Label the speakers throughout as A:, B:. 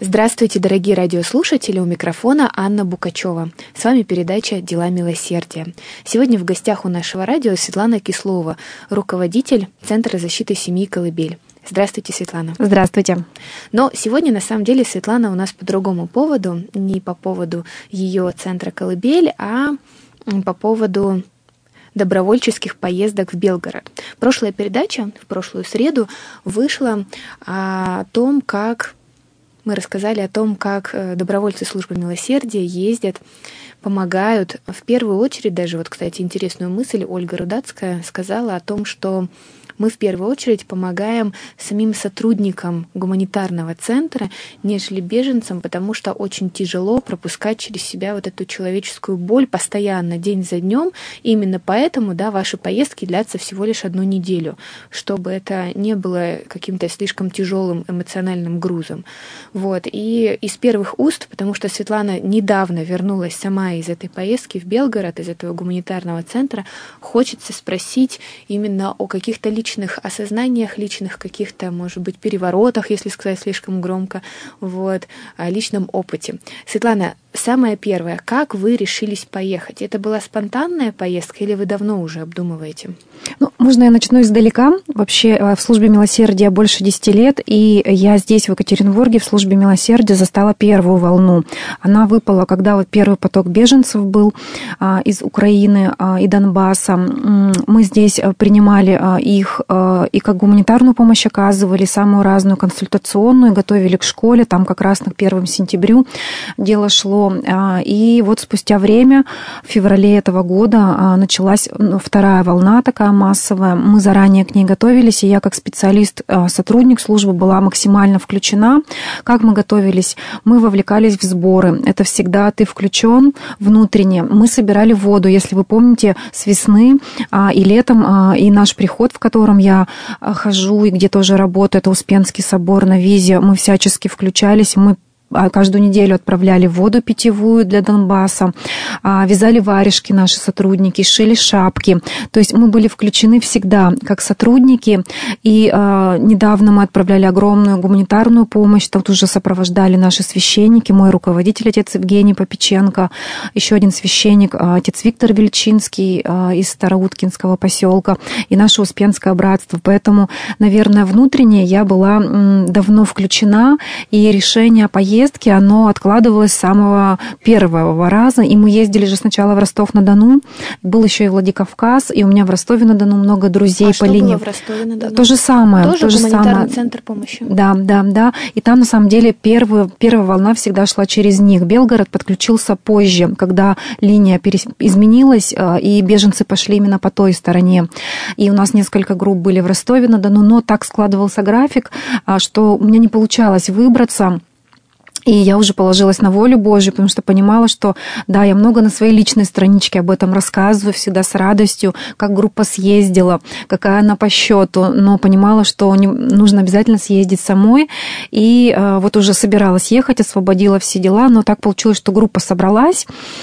A: Здравствуйте, дорогие радиослушатели, у микрофона Анна Букачева. С вами передача «Дела милосердия». Сегодня в гостях у нашего радио Светлана Кислова, руководитель Центра защиты семьи «Колыбель». Здравствуйте, Светлана.
B: Здравствуйте.
A: Но сегодня, на самом деле, Светлана у нас по другому поводу, не по поводу ее Центра «Колыбель», а по поводу добровольческих поездок в Белгород. Прошлая передача, в прошлую среду, вышла о том, как мы рассказали о том, как добровольцы службы милосердия ездят, помогают. В первую очередь, даже вот, кстати, интересную мысль Ольга Рудацкая сказала о том, что мы в первую очередь помогаем самим сотрудникам гуманитарного центра, нежели беженцам, потому что очень тяжело пропускать через себя вот эту человеческую боль постоянно, день за днем. И именно поэтому, да, ваши поездки длятся всего лишь 1 неделю, чтобы это не было каким-то слишком тяжелым эмоциональным грузом. Вот. И из первых уст, потому что Светлана недавно вернулась сама из этой поездки в Белгород, из этого гуманитарного центра, хочется спросить именно о каких-то личных осознаниях, личных каких-то, может быть, переворотах, если сказать слишком громко, вот, о личном опыте. Светлана, самое первое, как вы решились поехать? Это была спонтанная поездка или вы давно уже обдумываете?
B: Можно я начну издалека? Вообще в службе милосердия больше 10 лет, и я здесь, в Екатеринбурге, в службе милосердия застала первую волну. Она выпала, когда вот первый поток беженцев был из Украины и Донбасса. Мы здесь принимали их и как гуманитарную помощь оказывали, самую разную консультационную, готовили к школе, там как раз на 1 сентября дело шло. И вот спустя время, в феврале этого года, началась вторая волна такая массовая. Мы заранее к ней готовились, и я как специалист, сотрудник службы была максимально включена. Как мы готовились? Мы вовлекались в сборы. Это всегда ты включен внутренне. Мы собирали воду, если вы помните, с весны и летом, и наш приход, в котором я хожу и где тоже работаю, это Успенский собор на Визе, мы всячески включались, мы каждую неделю отправляли воду питьевую для Донбасса, вязали варежки наши сотрудники, шили шапки. То есть мы были включены всегда как сотрудники. И недавно мы отправляли огромную гуманитарную помощь. Тут уже сопровождали наши священники, мой руководитель, отец Евгений Попеченко, еще один священник, отец Виктор Вельчинский из Староуткинского поселка и наше Успенское братство. Поэтому, наверное, внутренне я была давно включена, и решение поездки, оно откладывалось с самого первого раза. И мы ездили же сначала в Ростов-на-Дону, был еще и Владикавказ, и у меня в Ростове-на-Дону много друзей по линии.
A: Что было в Ростове-на-Дону?
B: То же самое.
A: Тоже гуманитарный центр помощи?
B: Да. И там, на самом деле, первая волна всегда шла через них. Белгород подключился позже, когда линия изменилась, и беженцы пошли именно по той стороне. И у нас несколько групп были в Ростове-на-Дону, но так складывался график, что у меня не получалось выбраться. И я уже положилась на волю Божью, потому что понимала, что, да, я много на своей личной страничке об этом рассказываю, всегда с радостью, как группа съездила, какая она по счету, но понимала, что нужно обязательно съездить самой. И вот уже собиралась ехать, освободила все дела, но так получилось, что группа собралась,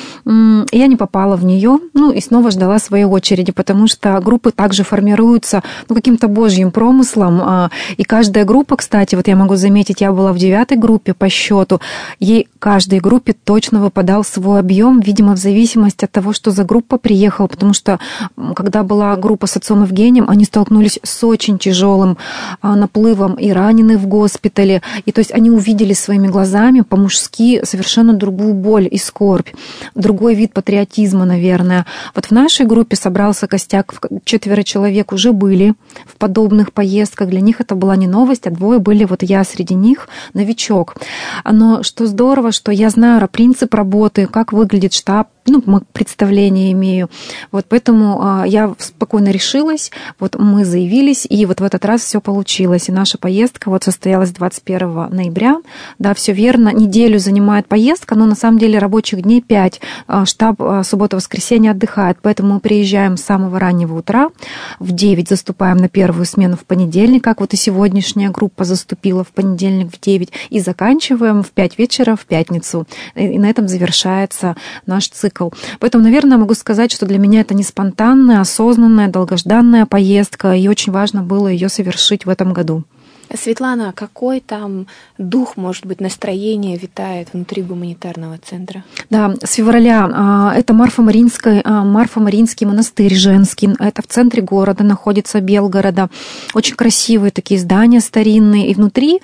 B: и я не попала в нее, и снова ждала своей очереди, потому что группы также формируются каким-то Божьим промыслом. И каждая группа, кстати, вот я могу заметить, я была в 9-й группе по счету, ей каждой группе точно выпадал свой объем, видимо, в зависимости от того, что за группа приехала, потому что когда была группа с отцом Евгением, они столкнулись с очень тяжелым наплывом и раненых в госпитале, и то есть они увидели своими глазами по-мужски совершенно другую боль и скорбь, другой вид патриотизма, наверное. Вот в нашей группе собрался костяк, 4 человек уже были в подобных поездках, для них это была не новость, а 2 были, вот я среди них, новичок. Но что здорово, что я знаю принцип работы, как выглядит штаб, представление имею. Вот поэтому я спокойно решилась, вот мы заявились, и вот в этот раз все получилось. И наша поездка вот состоялась 21 ноября. Да, все верно, неделю занимает поездка, но на самом деле рабочих дней 5. Штаб суббота-воскресенье отдыхает, поэтому мы приезжаем с самого раннего утра, в 9 заступаем на первую смену в понедельник, как вот и сегодняшняя группа заступила в понедельник в 9, и заканчиваем в 5 вечера в пятницу. И на этом завершается наш цикл. Поэтому, наверное, могу сказать, что для меня это не спонтанная, осознанная, долгожданная поездка, и очень важно было ее совершить в этом году.
A: Светлана, какой там дух, может быть, настроение витает внутри гуманитарного центра?
B: Да, с февраля это Марфа-Маринский монастырь женский. Это в центре города находится, Белгорода. Очень красивые такие здания старинные. И внутри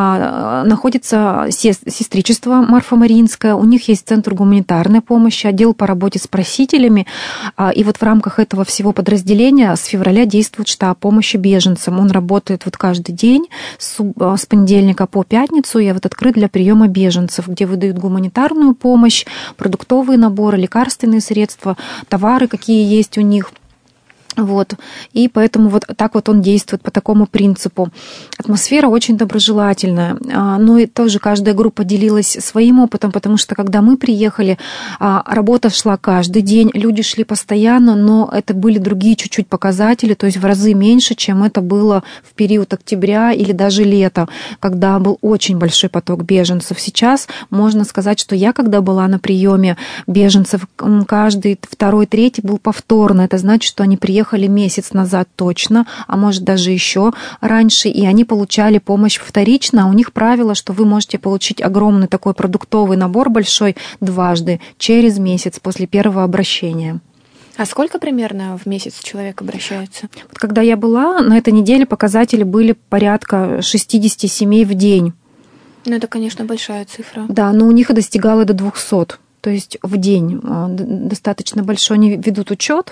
B: находится сестричество Марфа-Маринское. У них есть центр гуманитарной помощи, отдел по работе с просителями. И вот в рамках этого всего подразделения с февраля действует штаб помощи беженцам. Он работает вот каждый день с понедельника по пятницу. Я вот открыт для приема беженцев, где выдают гуманитарную помощь, продуктовые наборы, лекарственные средства, товары, какие есть у них. Вот. И поэтому вот так вот он действует по такому принципу. Атмосфера очень доброжелательная. Но и тоже каждая группа делилась своим опытом, потому что когда мы приехали, работа шла каждый день, люди шли постоянно, но это были другие чуть-чуть показатели, то есть в разы меньше, чем это было в период октября или даже лета, когда был очень большой поток беженцев. Сейчас можно сказать, что я, когда была на приеме беженцев, каждый второй, третий был повторно. Это значит, что они приехали месяц назад точно, а может даже еще раньше, и они получали помощь вторично. У них правило, что вы можете получить огромный такой продуктовый набор большой дважды через месяц после первого обращения.
A: А сколько примерно в месяц человек обращается?
B: Вот когда я была, на этой неделе показатели были порядка 60 семей в день.
A: Ну, это, конечно, большая цифра.
B: Да, но у них достигало до 200, то есть в день. Достаточно большой. Они ведут учет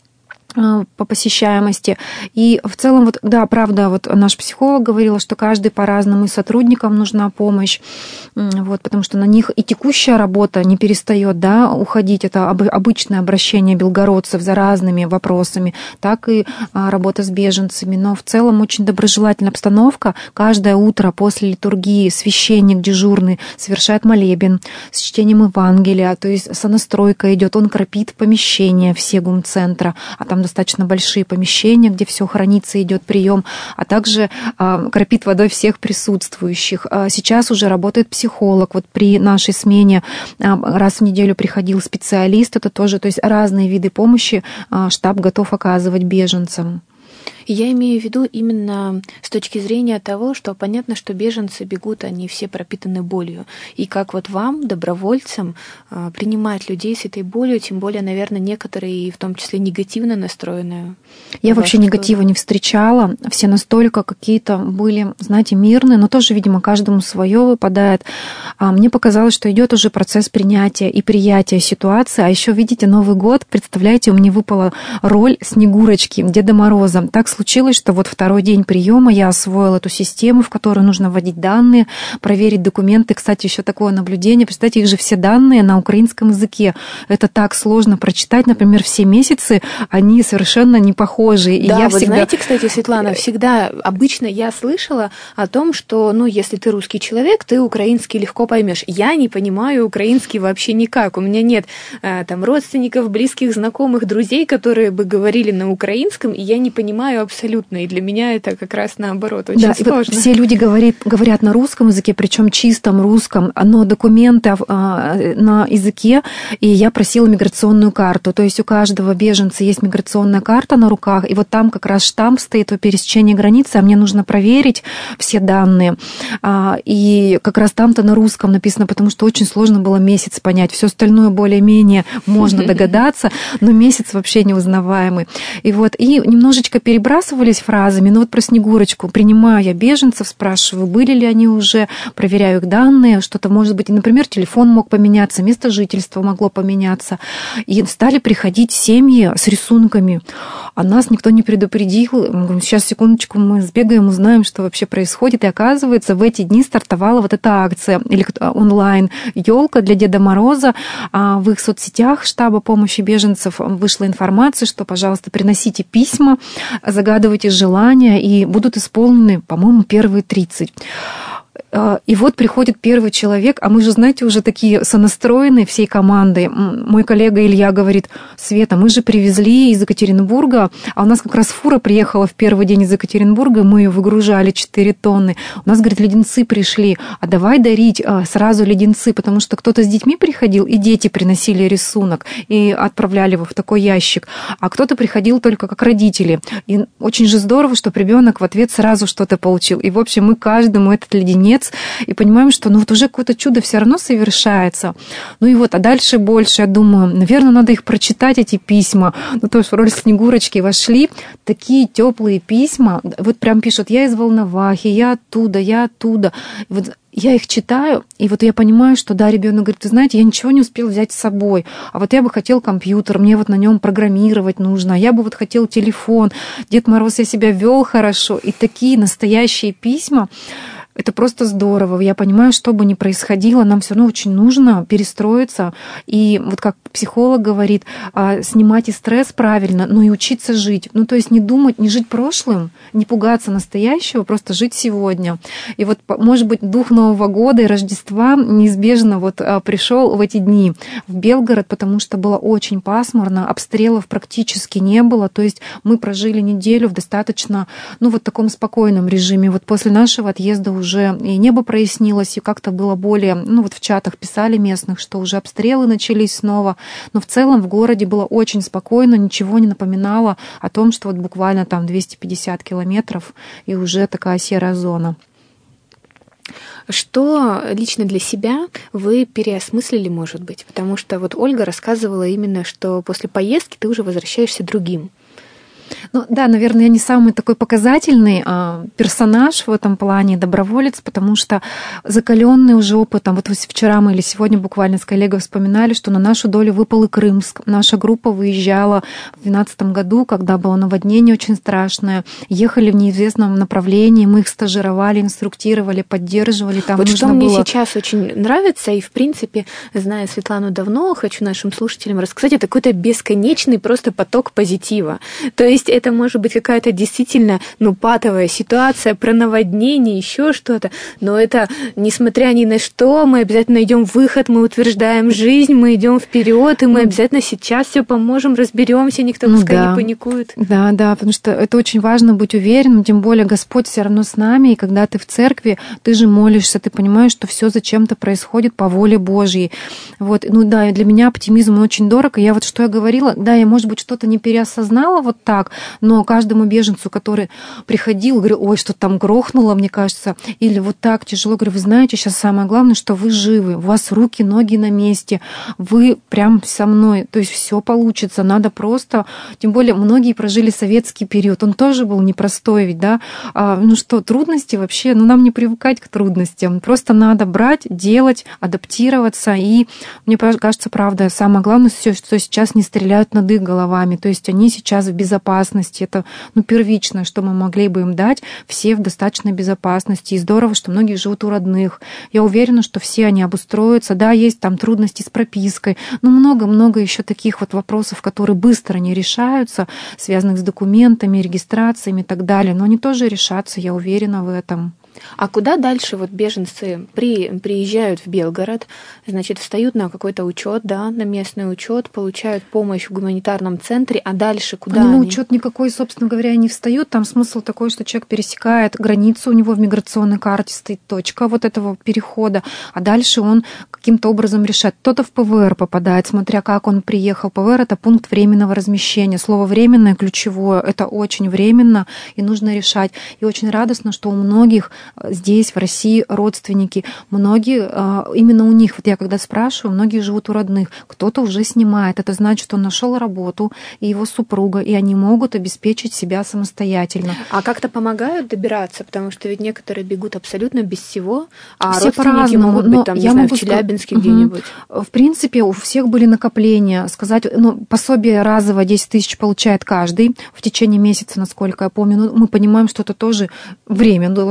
B: по посещаемости. И в целом, вот, да, правда, вот наш психолог говорил, что каждый по-разному, и сотрудникам нужна помощь, вот, потому что на них и текущая работа не перестает, да, уходить. Это обычное обращение белгородцев за разными вопросами, так и работа с беженцами. Но в целом очень доброжелательная обстановка. Каждое утро после литургии священник дежурный совершает молебен с чтением Евангелия, то есть сонастройка идет, он кропит помещения все гумцентра, а там достаточно большие помещения, где все хранится, идет прием, а также кропит водой всех присутствующих. Сейчас уже работает психолог. Вот при нашей смене раз в неделю приходил специалист. Это тоже, то есть разные виды помощи штаб готов оказывать беженцам.
A: Я имею в виду именно с точки зрения того, что понятно, что беженцы бегут, они все пропитаны болью. И как вот вам, добровольцам, принимать людей с этой болью, тем более, наверное, некоторые, в том числе негативно настроенные.
B: Я вообще негатива не встречала. Все настолько какие-то были, знаете, мирные, но тоже, видимо, каждому свое выпадает. Мне показалось, что идет уже процесс принятия и приятия ситуации. А еще, видите, Новый год, представляете, мне выпала роль Снегурочки, Деда Мороза. Так случилось, что вот второй день приема я освоила эту систему, в которую нужно вводить данные, проверить документы. Кстати, еще такое наблюдение. Представьте, их же все данные на украинском языке. Это так сложно прочитать. Например, все месяцы, они совершенно не похожи. И
A: да,
B: я
A: вот
B: всегда...
A: знаете, кстати, Светлана, всегда обычно я слышала о том, что, ну, если ты русский человек, ты украинский легко поймешь. Я не понимаю украинский вообще никак. У меня нет там родственников, близких, знакомых, друзей, которые бы говорили на украинском, и я не понимаю абсолютно. И для меня это как раз наоборот очень сложно.
B: И вот все люди говорят на русском языке, причем чистом русском, но документы на языке, и я просила миграционную карту. То есть у каждого беженца есть миграционная карта на руках, и вот там как раз штамп стоит о пересечении границы, а мне нужно проверить все данные. И как раз там-то на русском написано, потому что очень сложно было месяц понять. Все остальное более-менее можно догадаться, но месяц вообще неузнаваемый. И вот, и немножечко перебрасывались фразами, ну вот про Снегурочку. Принимаю я беженцев, спрашиваю, были ли они уже, проверяю их данные, что-то может быть, например, телефон мог поменяться, место жительства могло поменяться. И стали приходить семьи с рисунками. А нас никто не предупредил. Мы говорим, сейчас, секундочку, мы сбегаем, узнаем, что вообще происходит. И оказывается, в эти дни стартовала вот эта акция онлайн «Ёлка» для Деда Мороза. В их соцсетях штаба помощи беженцев вышла информация, что, пожалуйста, приносите письма, загадывайте желания, и будут исполнены, по-моему, первые 30. И вот приходит первый человек, а мы же, знаете, уже такие сонастроенные всей командой. Мой коллега Илья говорит: Света, мы же привезли из Екатеринбурга, а у нас как раз фура приехала в первый день из Екатеринбурга, мы ее выгружали 4 тонны. У нас, говорит, леденцы пришли, а давай дарить сразу леденцы, потому что кто-то с детьми приходил, и дети приносили рисунок и отправляли его в такой ящик, а кто-то приходил только как родители. И очень же здорово, что ребенок в ответ сразу что-то получил. И, в общем, мы каждому этот леденец, и понимаем, что вот уже какое-то чудо все равно совершается. Ну и вот, а дальше больше, я думаю, наверное, надо их прочитать, эти письма. Ну, то есть в роль Снегурочки вошли такие теплые письма. Вот прям пишут: я из Волновахи, я оттуда. Вот я их читаю, и вот я понимаю, что да, ребенок говорит: ты знаете, я ничего не успел взять с собой, а вот я бы хотел компьютер, мне вот на нем программировать нужно, я бы вот хотел телефон, Дед Мороз, я себя вел хорошо. И такие настоящие письма, это просто здорово. Я понимаю, что бы ни происходило, нам все равно очень нужно перестроиться. И вот как психолог говорит, снимать и стресс правильно, но и учиться жить. Ну, то есть не думать, не жить прошлым, не пугаться настоящего, просто жить сегодня. И вот, может быть, дух Нового года и Рождества неизбежно вот пришел в эти дни в Белгород, потому что было очень пасмурно, обстрелов практически не было. То есть мы прожили неделю в достаточно, ну, вот таком спокойном режиме. Вот после нашего отъезда уже и небо прояснилось, и как-то было более, ну вот в чатах писали местных, что уже обстрелы начались снова, но в целом в городе было очень спокойно, ничего не напоминало о том, что вот буквально там 250 километров и уже такая серая зона.
A: Что лично для себя вы переосмыслили, может быть? Потому что вот Ольга рассказывала именно, что после поездки ты уже возвращаешься другим.
B: Ну да, наверное, я не самый такой показательный персонаж в этом плане, доброволец, потому что закаленный уже опытом. Вот вчера мы или сегодня буквально с коллегой вспоминали, что на нашу долю выпал и Крымск. Наша группа выезжала в 2012 году, когда было наводнение очень страшное. Ехали в неизвестном направлении, мы их стажировали, инструктировали, поддерживали. Там
A: вот что
B: было...
A: мне сейчас очень нравится, и в принципе, зная Светлану давно, хочу нашим слушателям рассказать, это какой-то бесконечный просто поток позитива. То есть это может быть какая-то действительно, патовая ситуация про наводнение, еще что-то, но это, несмотря ни на что, мы обязательно найдем выход, мы утверждаем жизнь, мы идем вперед, и мы обязательно сейчас все поможем, разберемся, никто пускай не паникует.
B: Да, потому что это очень важно быть уверенным, тем более Господь все равно с нами, и когда ты в церкви, ты же молишься, ты понимаешь, что все зачем-то происходит по воле Божьей. Вот, и для меня оптимизм очень дорог, и я что я говорила, я, может быть, что-то не переосознала вот так, но каждому беженцу, который приходил, говорил: ой, что там грохнуло, мне кажется, или вот так тяжело, говорю: вы знаете, сейчас самое главное, что вы живы, у вас руки, ноги на месте, вы прям со мной, то есть все получится, надо просто, тем более многие прожили советский период, он тоже был непростой ведь, да, трудности вообще, нам не привыкать к трудностям, просто надо брать, делать, адаптироваться, и мне кажется, правда, самое главное, что сейчас не стреляют над их головами, то есть они сейчас в безопасности, это первичное, что мы могли бы им дать, все в достаточной безопасности, и здорово, что многие живут у родных. Я уверена, что все они обустроятся, есть там трудности с пропиской, много-много еще таких вот вопросов, которые быстро не решаются, связанных с документами, регистрациями и так далее, но они тоже решатся, я уверена в этом.
A: А куда дальше беженцы приезжают в Белгород, значит, встают на какой-то учет, на местный учет, получают помощь в гуманитарном центре, а дальше куда они?
B: На учет никакой, собственно говоря, не встают. Там смысл такой, что человек пересекает границу, у него в миграционной карте стоит точка вот этого перехода, а дальше он каким-то образом решает. Кто-то в ПВР попадает, смотря как он приехал. ПВР — это пункт временного размещения. Слово «временное» ключевое. Это очень временно, и нужно решать. И очень радостно, что у многих здесь, в России, родственники. Многие, именно у них, я когда спрашиваю, многие живут у родных. Кто-то уже снимает. Это значит, что он нашел работу, и его супруга, и они могут обеспечить себя самостоятельно.
A: А как-то помогают добираться? Потому что ведь некоторые бегут абсолютно без всего, а
B: все
A: родственники могут быть там, в Челябинске где-нибудь.
B: В принципе, у всех были накопления. Сказать, пособие разово 10 тысяч получает каждый в течение месяца, насколько я помню. Мы понимаем, что это тоже время должно пройти.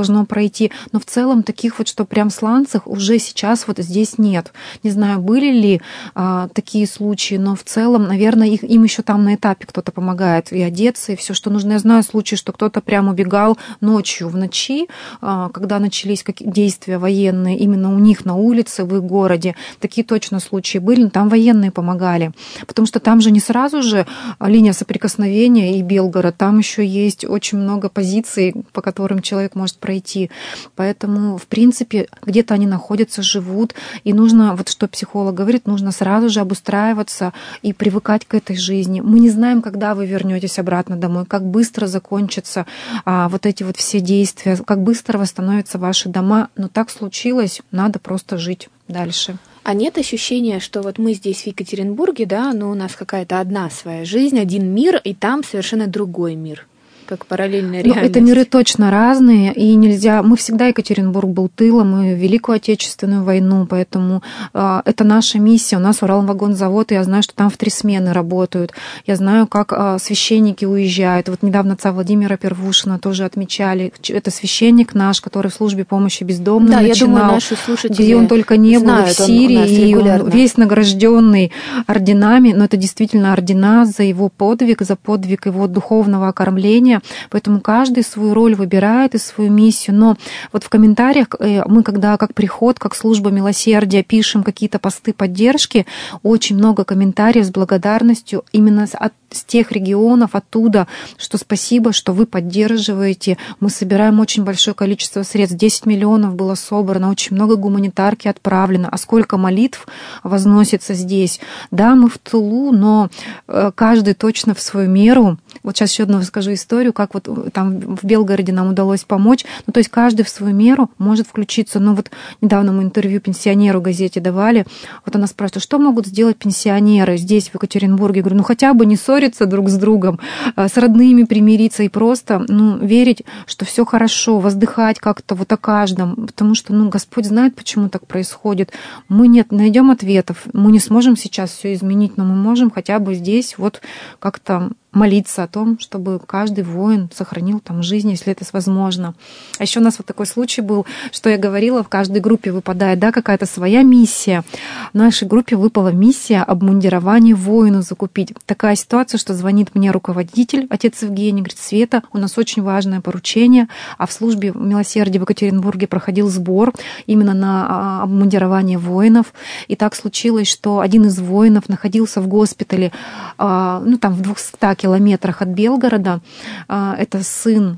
B: пройти. Но в целом таких вот, что прям сланцах уже сейчас вот здесь нет. Не знаю, были ли такие случаи, но в целом, наверное, им еще там на этапе кто-то помогает и одеться, и все, что нужно. Я знаю случаи, что кто-то прям убегал ночью, в ночи, когда начались действия военные именно у них на улице, в их городе. Такие точно случаи были, но там военные помогали. Потому что там же не сразу же линия соприкосновения и Белгород, там еще есть очень много позиций, по которым человек может пройти. Поэтому, в принципе, где-то они находятся, живут, и нужно, вот что психолог говорит, нужно сразу же обустраиваться и привыкать к этой жизни. Мы не знаем, когда вы вернетесь обратно домой, как быстро закончатся вот эти вот все действия, как быстро восстановятся ваши дома, но так случилось, надо просто жить дальше.
A: А нет ощущения, что вот мы здесь в Екатеринбурге, да, но у нас какая-то одна своя жизнь, один мир, и там совершенно другой мир, как параллельная реальность?
B: Это миры точно разные, и нельзя... Мы всегда, Екатеринбург был тылом, и Великую Отечественную войну, поэтому это наша миссия. У нас Уралвагонзавод, и я знаю, что там в 3 смены работают. Я знаю, как священники уезжают. Вот недавно отца Владимира Первушина тоже отмечали. Это священник наш, который в службе помощи бездомным начинал.
A: Я думаю, наши слушатели
B: где он только не был, в Сирии, и он весь награжденный орденами, но это действительно ордена за его подвиг, за подвиг его духовного окормления. Поэтому каждый свою роль выбирает и свою миссию. Но вот в комментариях мы, когда как приход, как служба милосердия пишем какие-то посты поддержки, очень много комментариев с благодарностью именно с тех регионов, оттуда, что спасибо, что вы поддерживаете. Мы собираем очень большое количество средств. 10 миллионов было собрано, очень много гуманитарки отправлено. А сколько молитв возносится здесь? Да, мы в тылу, но каждый точно в свою меру. Вот сейчас еще одну расскажу историю, как вот там в Белгороде нам удалось помочь. Ну, то есть каждый в свою меру может включиться. Ну, вот недавно мы интервью пенсионеру газете давали. Вот она спрашивает, что могут сделать пенсионеры здесь, в Екатеринбурге? Я говорю, хотя бы не ссориться друг с другом, с родными примириться и просто, верить, что все хорошо, воздыхать как-то вот о каждом. Потому что, Господь знает, почему так происходит. Мы найдем ответов. Мы не сможем сейчас все изменить, но мы можем хотя бы здесь вот как-то молиться о том, чтобы каждый воин сохранил там жизнь, если это возможно. А еще у нас вот такой случай был, что я говорила, в каждой группе выпадает, какая-то своя миссия. В нашей группе выпала миссия обмундирование воину закупить. Такая ситуация, что звонит мне руководитель, отец Евгений, говорит, Света, у нас очень важное поручение, а в службе милосердия в Екатеринбурге проходил сбор именно на обмундирование воинов. И так случилось, что один из воинов находился в госпитале, там в 200 километрах от Белгорода. Это сын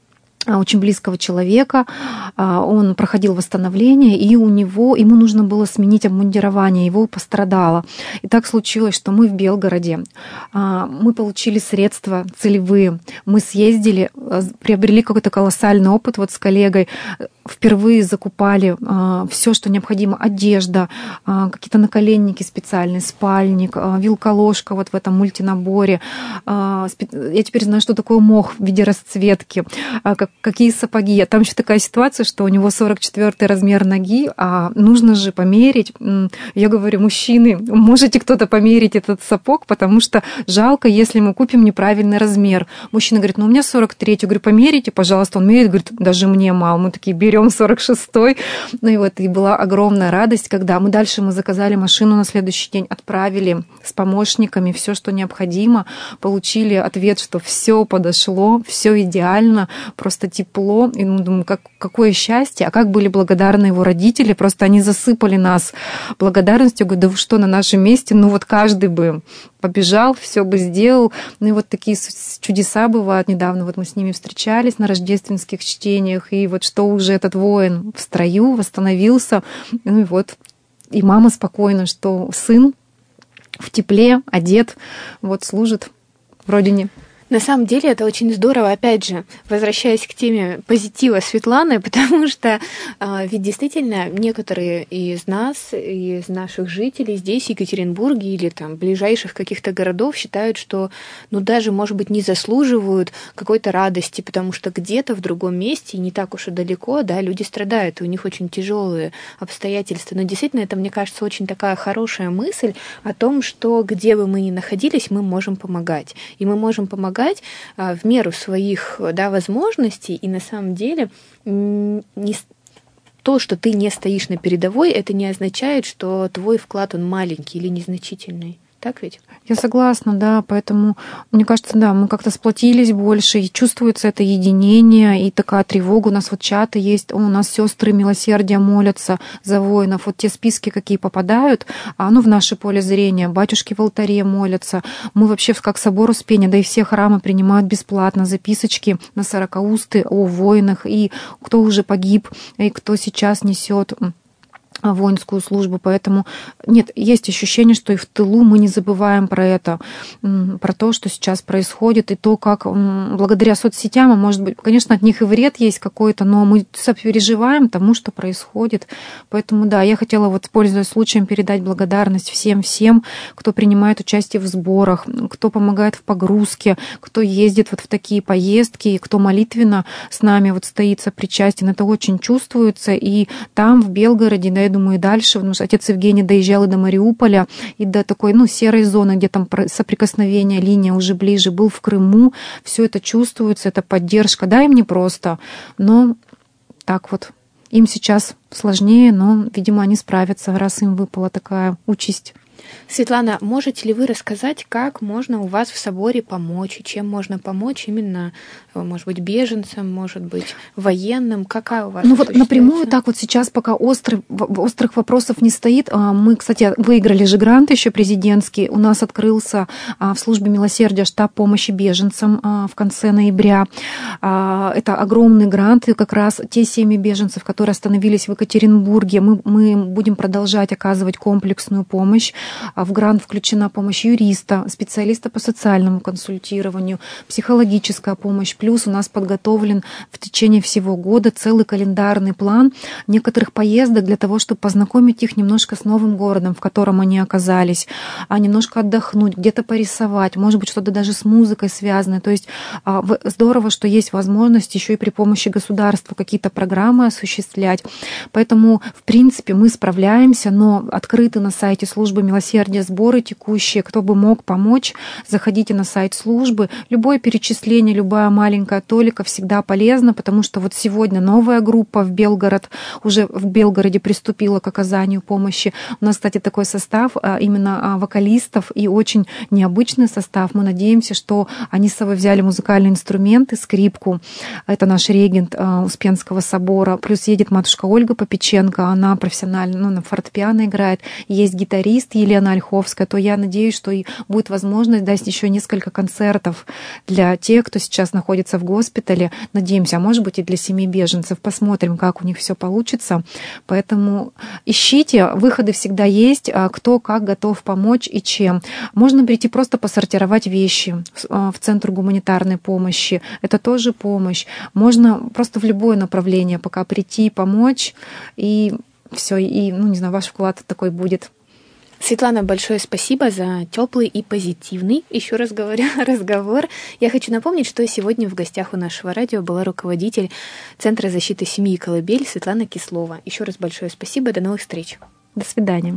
B: очень близкого человека, он проходил восстановление, и ему нужно было сменить обмундирование, его пострадало. И так случилось, что мы в Белгороде, мы получили средства целевые, мы съездили, приобрели какой-то колоссальный опыт вот с коллегой, впервые закупали все, что необходимо, одежда, какие-то наколенники специальные, спальник, вилка-ложка вот в этом мультинаборе. Я теперь знаю, что такое мох в виде расцветки, какие сапоги. Там еще такая ситуация, что у него 44-й размер ноги, а нужно же померить. Я говорю, мужчины, можете кто-то померить этот сапог, потому что жалко, если мы купим неправильный размер. Мужчина говорит, у меня 43-й. Я говорю, померите, пожалуйста. Он меряет, говорит, даже мне мало. Мы такие, берем 46-й. И была огромная радость, когда мы заказали машину на следующий день, отправили с помощниками все, что необходимо, получили ответ, что все подошло, все идеально, просто тепло. И думаю, какое счастье. А как были благодарны его родители. Просто они засыпали нас благодарностью. Я говорю, да вы что, на нашем месте? Каждый бы побежал, все бы сделал. И вот такие чудеса бывают. Недавно вот мы с ними встречались на рождественских чтениях. И вот что уже этот воин в строю восстановился. И мама спокойна, что сын в тепле, одет, служит в родине.
A: На самом деле это очень здорово, опять же, возвращаясь к теме позитива Светланы, потому что ведь действительно некоторые из нас, из наших жителей здесь, в Екатеринбурге или там ближайших каких-то городов считают, что даже, может быть, не заслуживают какой-то радости, потому что где-то в другом месте, не так уж и далеко, люди страдают, и у них очень тяжелые обстоятельства. Но действительно, это, мне кажется, очень такая хорошая мысль о том, что где бы мы ни находились, мы можем помогать. И мы можем помогать помогать в меру своих, да, возможностей, и на самом деле то, что ты не стоишь на передовой, это не означает, что твой вклад, он маленький или незначительный. Так ведь?
B: Я согласна, да, поэтому, мне кажется, да, мы как-то сплотились больше, и чувствуется это единение, и такая тревога. У нас вот чаты есть, у нас сестры милосердия молятся за воинов. Вот те списки, какие попадают, ну, в наше поле зрения, батюшки в алтаре молятся. Мы вообще как собор Успения, да и все храмы принимают бесплатно записочки на сорокаусты о воинах, и кто уже погиб, и кто сейчас несет воинскую службу, поэтому нет, есть ощущение, что и в тылу мы не забываем про это, про то, что сейчас происходит, и то, как благодаря соцсетям, а может быть, конечно, от них и вред есть какой-то, но мы сопереживаем тому, что происходит. Поэтому, да, я хотела вот, пользуясь случаем, передать благодарность всем, кто принимает участие в сборах, кто помогает в погрузке, кто ездит вот в такие поездки, кто молитвенно с нами вот стоит сопричастен. Это очень чувствуется, и там, в Белгороде, да, я думаю, и дальше, потому что отец Евгений доезжал и до Мариуполя, и до такой, серой зоны, где там соприкосновение, линия уже ближе, был в Крыму. Все это чувствуется, это поддержка. Да, им непросто, но так вот. Им сейчас сложнее, но, видимо, они справятся, раз им выпала такая участь.
A: Светлана, можете ли вы рассказать, как можно у вас в соборе помочь, и чем можно помочь именно, может быть, беженцам, может быть, военным? Какая у вас
B: вот напрямую так вот сейчас пока острых вопросов не стоит. Мы, кстати, выиграли же грант еще президентский. У нас открылся в службе милосердия штаб помощи беженцам в конце ноября. Это огромный грант, и как раз те семьи беженцев, которые остановились в Екатеринбурге, мы будем продолжать оказывать комплексную помощь. В грант включена помощь юриста, специалиста по социальному консультированию, психологическая помощь. Плюс у нас подготовлен в течение всего года целый календарный план некоторых поездок для того, чтобы познакомить их немножко с новым городом, в котором они оказались, немножко отдохнуть, где-то порисовать, может быть, что-то даже с музыкой связанное. То есть здорово, что есть возможность еще и при помощи государства какие-то программы осуществлять. Поэтому, в принципе, мы справляемся, но открыты на сайте службы милосердия сборы текущие. Кто бы мог помочь, заходите на сайт службы. Любое перечисление, любая маленькая толика всегда полезна, потому что вот сегодня новая группа в Белгород, уже в Белгороде приступила к оказанию помощи. У нас, кстати, такой состав именно вокалистов и очень необычный состав. Мы надеемся, что они с собой взяли музыкальные инструменты, скрипку. Это наш регент Успенского собора. Плюс едет матушка Ольга Попеченко, она профессионально на фортепиано играет. Есть гитарист Елена Ольховская, то я надеюсь, что и будет возможность дать еще несколько концертов для тех, кто сейчас находится в госпитале. Надеемся, а может быть и для семей беженцев. Посмотрим, как у них все получится. Поэтому ищите, выходы всегда есть, кто как готов помочь и чем. Можно прийти просто посортировать вещи в Центр гуманитарной помощи. Это тоже помощь. Можно просто в любое направление пока прийти, помочь, и все, и, не знаю, ваш вклад такой будет.
A: Светлана, большое спасибо за теплый и позитивный, еще раз говоря, разговор. Я хочу напомнить, что сегодня в гостях у нашего радио была руководитель Центра защиты семьи «Колыбель» Светлана Кислова. Еще раз большое спасибо, до новых встреч.
B: До свидания.